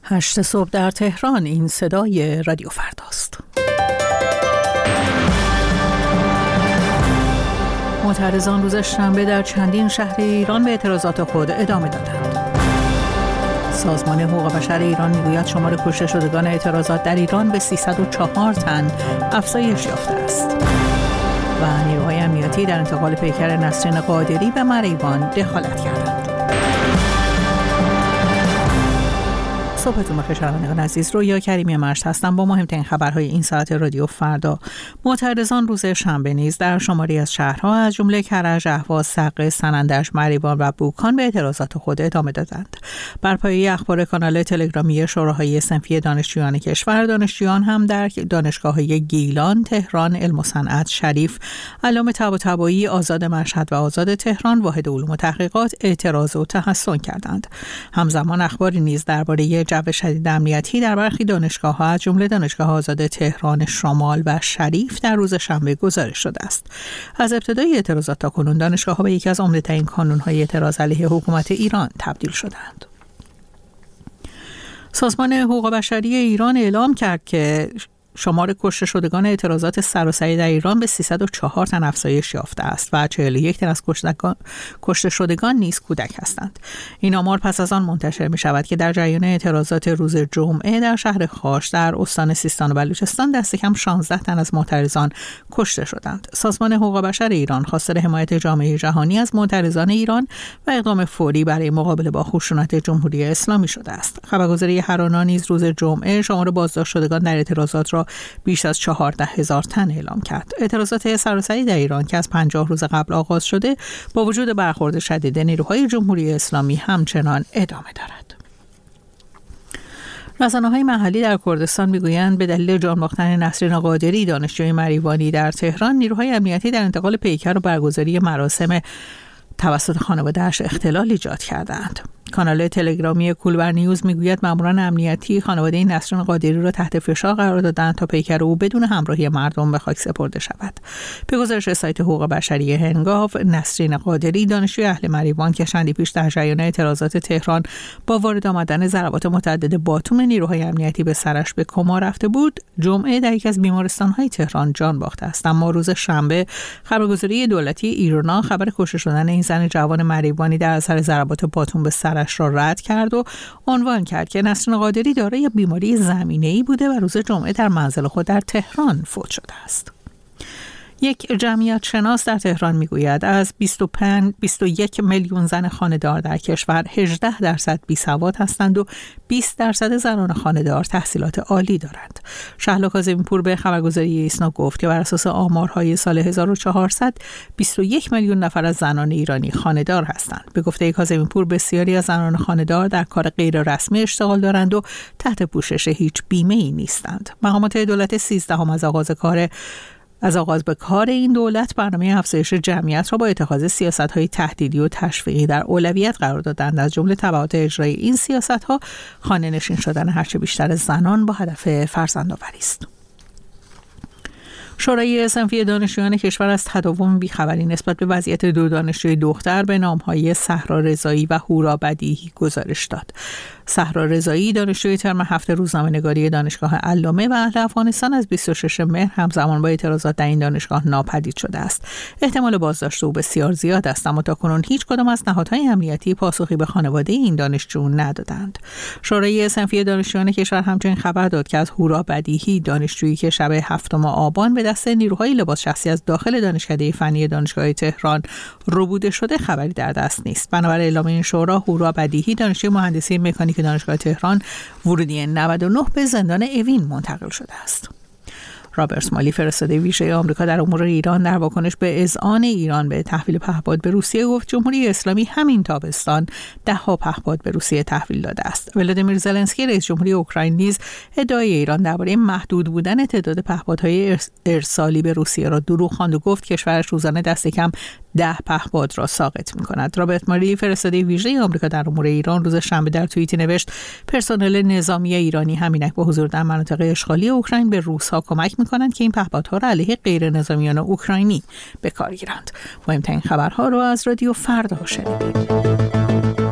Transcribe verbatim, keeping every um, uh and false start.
هشت صبح در تهران. این صدای رادیو فرداست. معترضان روز شنبه در چندین شهر ایران به اعتراضات خود ادامه دادند. سازمان حقوق بشر ایران میگوید شمار کشته شدگان اعتراضات در ایران به سیصد و چهار تن افزایش یافته است. و نیروهای امنیتی در انتقال پیکر نسرین قادری به مریوان دخالت کردند. صبحتون بخیر شنوندگان عزیز، رویا کریمی مشت هستم با مهمترین خبرهای این ساعت رادیو فردا. معترضان روز شنبه نیز در شماری از شهرها از جمله کرج، اهواز، سقه، سنندج، مریوان و بوکان به اعتراضات خود ادامه دادند. بر پایه اخبار کانال تلگرامی شوراهای صنفی دانشجویان کشور، دانشجویان هم در دانشگاه‌های گیلان، تهران، علم و صنعت، شریف، علامه طباطبایی، آزاد مشهد و آزاد تهران، واحد علوم و تحقیقات اعتراض و تحصن کردند. همزمان اخباری نیز درباره جو شدید امنیتی در برخی دانشگاه‌ها از جمله دانشگاه آزاد تهران، شمال و شریف در روز شنبه گزارش شده است. از ابتدای اعتراضات تا کنون دانشگاه‌ها به یکی از عمده‌ترین کانون‌های اعتراض علیه حکومت ایران تبدیل شدند. سازمان حقوق بشری ایران اعلام کرد که شمار کشته شدگان اعتراضات سراسری در ایران به سیصد و چهار تن افزایش یافته است و چهل و یک تن از کشته شدگان نیز کودک هستند. این آمار پس از آن منتشر می شود که در جریان اعتراضات روز جمعه در شهر خاش در استان سیستان و بلوچستان دست کم شانزده تن از معترضان کشته شدند. سازمان حقوق بشر ایران خواستار حمایت جامعه جهانی از معترضان ایران و اقدام فوری برای مقابله با خشونت جمهوری اسلامی شده است. خبرگزاری هرانا نیز روز جمعه شمار بازداشت شدگان در اعتراضات را بیش از چهارده هزار تن اعلام کرد. اعتراضات سراسری در ایران که از پنجاه روز قبل آغاز شده با وجود برخورد شدید نیروهای جمهوری اسلامی همچنان ادامه دارد. رسانه‌های محلی در کردستان میگویند به دلیل جان باختن نسرین قادری دانشجوی مریوانی در تهران، نیروهای امنیتی در انتقال پیکر و برگزاری مراسم توسط خانواده‌اش اختلال ایجاد کردند. کانال تلگرامی کولبر نیوز میگوید ماموران امنیتی خانواده نسرین قادری را تحت فشار قرار دادند تا پیکر او بدون همراهی مردم به خاک سپرده شود. به گزارش سایت حقوق بشری هنگاو، نسرین قادری دانشجوی اهل مریوان که چندی پیش در جریان اعتراضات تهران با وارد آمدن ضربات متعدد باتوم نیروهای امنیتی به سرش به کما رفته بود، جمعه در یکی از بیمارستان‌های تهران جان باخته است. اما روز شنبه خبرگزاری دولتی ایرنا خبر کشته شدن این زن جوان مریوانی در اثر ضربات باتوم به سر را رد کرد و عنوان کرد که نسرین قادری دارای بیماری زمینه‌ای بوده و روز جمعه در منزل خود در تهران فوت شده است. یک جمعیت شناس در تهران میگوید از بیست و پنج بیست و یک میلیون زن خانه‌دار در کشور هجده درصد بی‌سواد هستند و بیست درصد زنان خانه‌دار تحصیلات عالی دارند. شهلا کاظمی‌پور به خبرگزاری ایسنا گفت که بر اساس آمارهای سال هزار و چهارصد بیست و یک میلیون نفر از زنان ایرانی خانه‌دار هستند. به گفته کاظمی‌پور بسیاری از زنان خانه‌دار در کار غیر رسمی اشتغال دارند و تحت پوشش هیچ بیمه‌ای نیستند. مقامات دولت سیزدهم از آغاز کار از آغاز به کار این دولت برنامه افزایش جمعیت را با اتخاذ سیاست‌های تهدیدی و تشویقی در اولویت قرار دادند. از جمله تبعات اجرای این سیاست‌ها خانه نشین شدن هرچه بیشتر زنان با هدف فرزندآوری است. شورای صنفی دانشجویان کشور از تداوم بیخبری نسبت به وضعیت دو دانشجوی دختر به نام‌های صحرا رضایی و هورا بدیهی گزارش داد. صحرا رضایی دانشجوی ترم هفت روزنامه‌نگاری دانشگاه علامه و اهل افغانستان از بیست و شش مهر همزمان با اعتراضات در این دانشگاه ناپدید شده است. احتمال بازداشت او بسیار زیاد است، اما تاکنون هیچ کدام از نهادهای امنیتی پاسخی به خانواده این دانشجو ندادند. شورای صنفی دانشجویان کشور همچنین خبر داد که از هورا بدیهی دانشجویی که شب هفتم آبان به دست نیروهای لباس شخصی از داخل دانشکده فنی دانشگاه تهران ربوده شده خبری در دست نیست. بنابر اعلام این شورا، هورا بدیهی دانشجوی مهندسی مکانیک دانشگاه تهران ورودی نود و نه به زندان اوین منتقل شده است. رابرت مالی فرستاده ویژه آمریکا در امور ایران در واکنش به اذعان ایران به تحویل پهپاد به روسیه گفت جمهوری اسلامی همین تابستان ده ها پهپاد به روسیه تحویل داده است. ولادیمیر زلنسکی رئیس جمهوری اوکراین نیز ادعای ایران درباره محدود بودن تعداد پهپادهای ارسالی به روسیه را دروغ خواند و گفت کشورش روزانه دست کم ده پهپاد را ساقط می‌کند. رابرت مالی فرستاده ویژه آمریکا در امور ایران روز شنبه در توییتی نوشت پرسنل نظامی ایرانی همینک با حضور در مناطق اشغالی اوکراین به روس‌ها کمک می‌کنند که این پهپادها را علیه غیر نظامیان اوکراینی به کار گیرند. مهمترین خبرها را از رادیو فردا شنیدید.